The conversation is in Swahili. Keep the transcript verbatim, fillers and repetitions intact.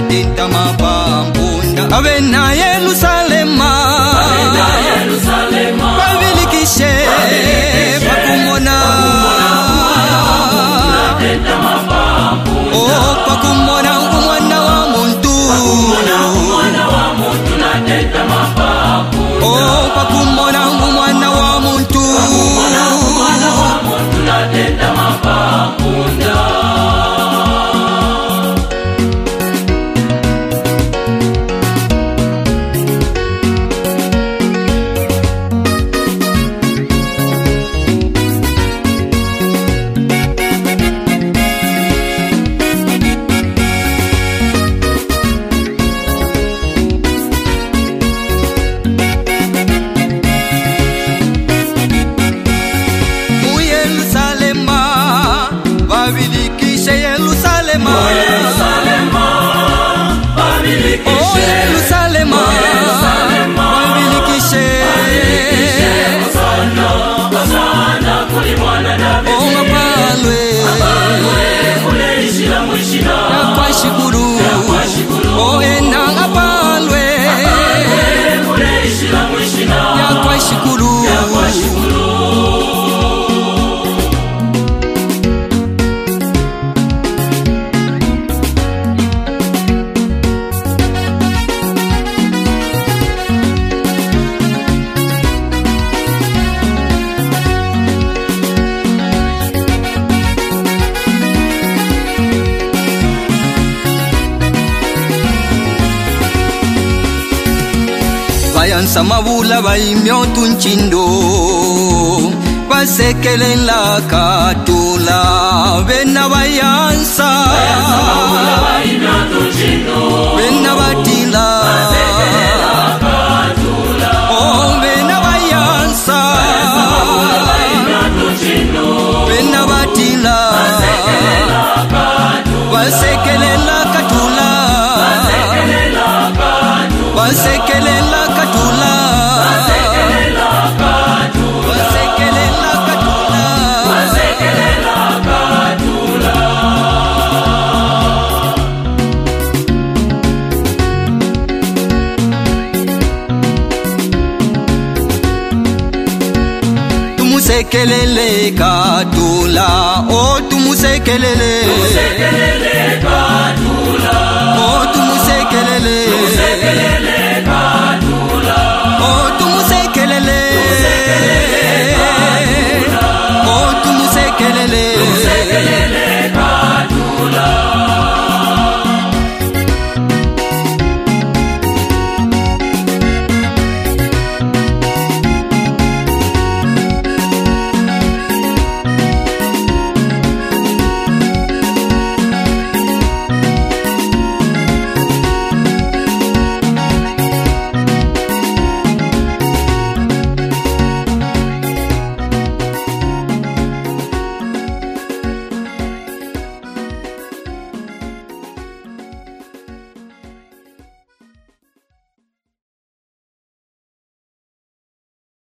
natenda mapambunda abena Yerusalema babilikishe pakumona oh pakumona umwana wa muntu oh pakumona umwana wa muntu bayansa mabula baimyo tunchindo basekelen la katula bena bayansa mabula baimyo tunchindo bena batila basekelen la katula oh bena bayansa mabula baimyo tunchindo bena batila basekelen la katula basekelen la katula basekelen la katula basekelen la katula basekelen la katula basekelen la katula basekelen la katula tumusekelele katula oh tumusekelele tumusekelele katula oh tumusekelele tumusekelele